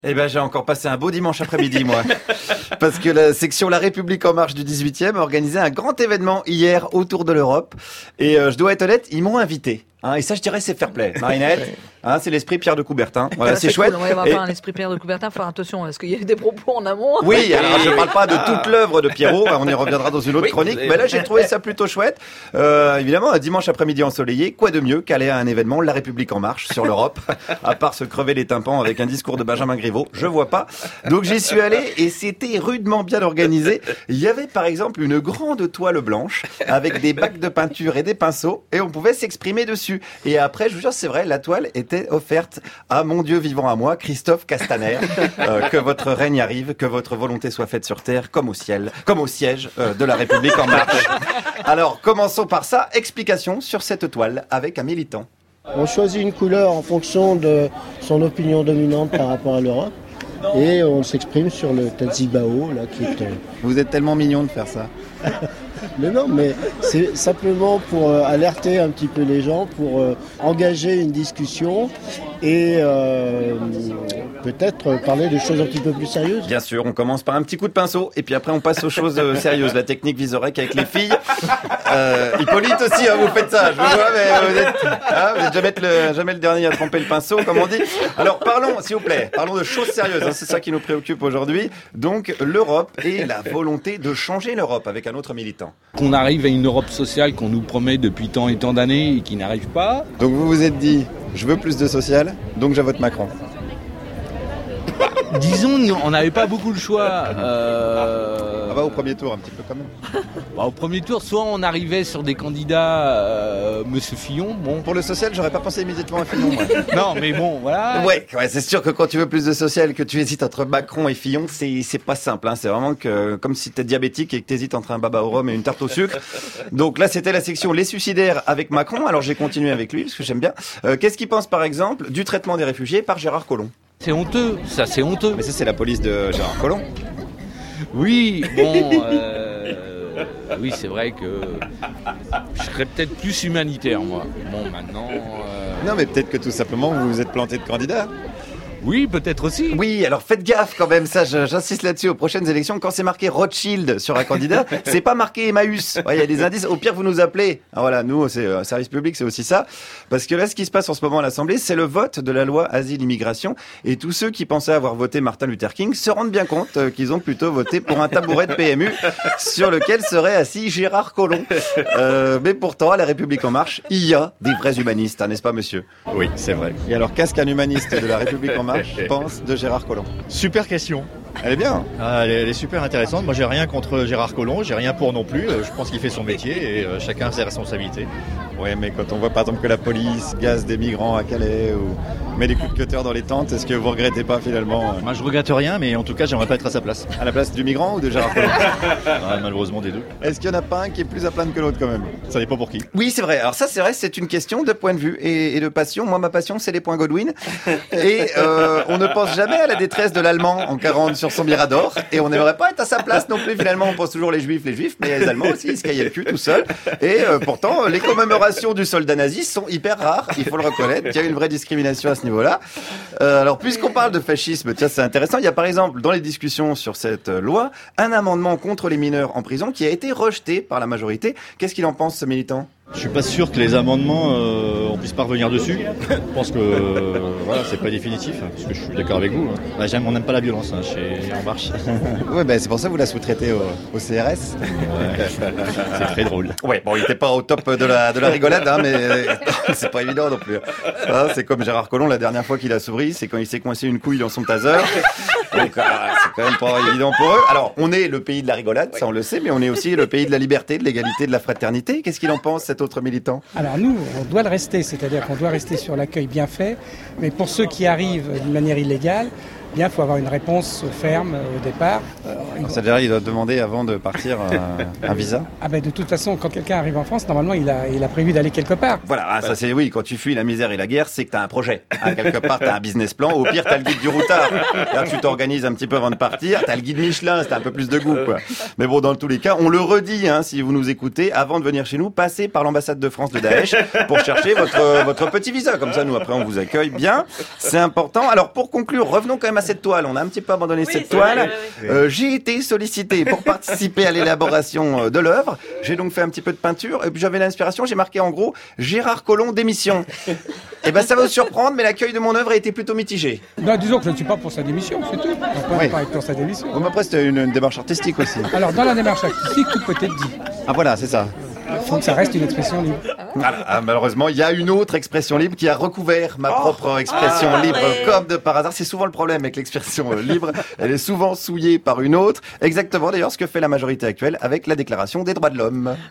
Eh ben, j'ai encore passé un beau dimanche après-midi, moi. Parce que la section La République En Marche du 18e a organisé un grand événement hier autour de l'Europe. Et je dois être honnête, ils m'ont invité. Et ça, je dirais, c'est fair play. Marinette, c'est l'esprit Pierre de Coubertin. Voilà, c'est chouette. Cool. Ouais, on va faire un esprit Pierre de Coubertin. Faut faire attention, parce qu'il y a eu des propos en amont. Oui, alors je parle pas de toute l'œuvre de Pierrot. On y reviendra dans une autre chronique. Mais là, j'ai trouvé ça plutôt chouette. Évidemment, un dimanche après-midi ensoleillé, quoi de mieux qu'aller à un événement La République En Marche sur l'Europe, à part se crever les tympans avec un discours de Benjamin Griveaux. Je vois pas. Donc j'y suis allé et c'était rudement bien organisé. Il y avait par exemple une grande toile blanche avec des bacs de peinture et des pinceaux et on pouvait s'exprimer dessus. Et après, je vous jure, c'est vrai, la toile était offerte à mon Dieu vivant à moi, Christophe Castaner. Que votre règne arrive, que votre volonté soit faite sur terre comme au ciel, comme au siège de La République En Marche. Alors, commençons par ça. Explication sur cette toile avec un militant. On choisit une couleur en fonction de son opinion dominante par rapport à l'Europe. Et on s'exprime sur le Tazibao, là, qui est... Vous êtes tellement mignon de faire ça. Mais non, mais c'est simplement pour alerter un petit peu les gens, pour engager une discussion et peut-être parler de choses un petit peu plus sérieuses. Bien sûr, on commence par un petit coup de pinceau et puis après on passe aux choses sérieuses. La technique viserait qu'avec les filles. Hippolyte aussi, vous faites ça, je vous vois, mais vous êtes jamais le dernier à tremper le pinceau, comme on dit. Alors parlons, s'il vous plaît, parlons de choses sérieuses, c'est ça qui nous préoccupe aujourd'hui. Donc l'Europe et la volonté de changer l'Europe avec un autre militant. Qu'on arrive à une Europe sociale qu'on nous promet depuis tant et tant d'années et qui n'arrive pas. Donc vous vous êtes dit, je veux plus de social, donc je vote Macron. Disons, on n'avait pas beaucoup le choix. Au premier tour, un petit peu quand même. Au premier tour, soit on arrivait sur des candidats, Monsieur Fillon. Bon. Pour le social, j'aurais pas pensé immédiatement à Fillon, moi. Non, mais bon, voilà. Ouais, c'est sûr que quand tu veux plus de social, que tu hésites entre Macron et Fillon, c'est pas simple. C'est vraiment comme si t'es diabétique et que t'hésites entre un baba au rhum et une tarte au sucre. Donc là, c'était la section Les Suicidaires avec Macron. Alors j'ai continué avec lui parce que j'aime bien. Qu'est-ce qu'il pense, par exemple, du traitement des réfugiés par Gérard Collomb? C'est honteux, ça c'est honteux. Mais ça c'est la police de Gérard Collomb. Oui, bon, oui c'est vrai que je serais peut-être plus humanitaire moi. Bon maintenant... Non mais peut-être que tout simplement vous vous êtes planté de candidat. Oui, peut-être aussi. Oui, alors faites gaffe quand même, ça j'insiste là-dessus aux prochaines élections. Quand c'est marqué Rothschild sur un candidat, c'est pas marqué Emmaüs. Il y a des indices. Au pire, vous nous appelez. Voilà, nous, c'est service public, c'est aussi ça. Parce que là, ce qui se passe en ce moment à l'Assemblée, c'est le vote de la loi Asile-Immigration. Et tous ceux qui pensaient avoir voté Martin Luther King se rendent bien compte qu'ils ont plutôt voté pour un tabouret de PMU sur lequel serait assis Gérard Collomb. Mais pourtant, à la République En Marche, il y a des vrais humanistes, n'est-ce pas, monsieur? Oui, c'est vrai. Et alors, qu'est-ce qu'un humaniste de la République En Marche pense de Gérard Collomb? Super question. Elle est bien. Elle est super intéressante. Moi, j'ai rien contre Gérard Collomb, j'ai rien pour non plus. Je pense qu'il fait son métier et chacun a ses responsabilités. Ouais, mais quand on voit par exemple que la police gaze des migrants à Calais ou met des coups de cutter dans les tentes, est-ce que vous regrettez pas finalement Moi, je regrette rien, mais en tout cas, j'aimerais pas être à sa place. À la place du migrant ou de Gérard Collomb? Malheureusement des deux. Est-ce qu'il y en a pas un qui est plus à plaindre que l'autre quand même? Ça dépend pour qui. Oui, c'est vrai. Alors ça, c'est vrai, c'est une question de point de vue et de passion. Moi, ma passion, c'est les points Godwin. Et on ne pense jamais à la détresse de l'Allemand en 40 sur son Mirador. Et on n'aimerait pas être à sa place non plus. Finalement, on pense toujours les Juifs, mais les Allemands aussi, ils se caillaient le cul tout seuls. Et pourtant, les commémorations du soldat nazi sont hyper rares. Il faut le reconnaître. Il y a une vraie discrimination à ce niveau-là. Alors, puisqu'on parle de fascisme, tiens, c'est intéressant. Il y a par exemple, dans les discussions sur cette loi, un amendement contre les mineurs en prison qui a été rejeté par la majorité. Qu'est-ce qu'il en pense, ce militant? Je suis pas sûr que les amendements on puisse pas revenir dessus. Je pense que voilà, c'est pas définitif, parce que je suis d'accord avec vous. On n'aime pas la violence chez En Marche. Ouais, c'est pour ça que vous la sous-traitez au CRS. Ouais, c'est très drôle. Ouais, bon, il était pas au top de la rigolade, mais c'est pas évident non plus. Ça, c'est comme Gérard Collomb la dernière fois qu'il a souri, c'est quand il s'est coincé une couille dans son taser. Donc c'est quand même pas évident pour eux. Alors, on est le pays de la rigolade, ça on le sait, mais on est aussi le pays de la liberté, de l'égalité, de la fraternité. Qu'est-ce qu'il en pense, cet autre militant? Alors nous, on doit le rester, c'est-à-dire qu'on doit rester sur l'accueil bien fait, mais pour ceux qui arrivent d'une manière illégale, il faut avoir une réponse ferme au départ. C'est-à-dire il doit demander avant de partir un visa? De toute façon, quand quelqu'un arrive en France, normalement il a prévu d'aller quelque part. Voilà, ça c'est oui, quand tu fuis la misère et la guerre, c'est que t'as un projet. Quelque part, t'as un business plan. Au pire, t'as le guide du routard. Là, tu t'organises un petit peu avant de partir. T'as le guide Michelin, c'est un peu plus de goût, quoi. Mais bon, dans tous les cas, on le redit, si vous nous écoutez, avant de venir chez nous, passez par l'ambassade de France de Daesh pour chercher votre petit visa. Comme ça, nous, après, on vous accueille bien. C'est important. Alors, pour conclure, revenons quand même à à cette toile. On a un petit peu abandonné cette toile. J'ai été sollicité pour participer à l'élaboration de l'œuvre. J'ai donc fait un petit peu de peinture. Et puis j'avais l'inspiration. J'ai marqué en gros Gérard Collomb démission. Et ben ça va vous surprendre, mais l'accueil de mon œuvre a été plutôt mitigé. Non, disons que je ne suis pas pour sa démission, c'est tout. On peut pas être pour sa démission. Bon, après c'était une démarche artistique aussi. Alors dans la démarche artistique, tout peut être dit. Ah voilà, c'est ça. Il faut que ça reste une expression libre. Voilà, malheureusement, il y a une autre expression libre qui a recouvert ma propre expression libre, comme de par hasard. C'est souvent le problème avec l'expression libre. Elle est souvent souillée par une autre. Exactement d'ailleurs ce que fait la majorité actuelle avec la Déclaration des droits de l'homme.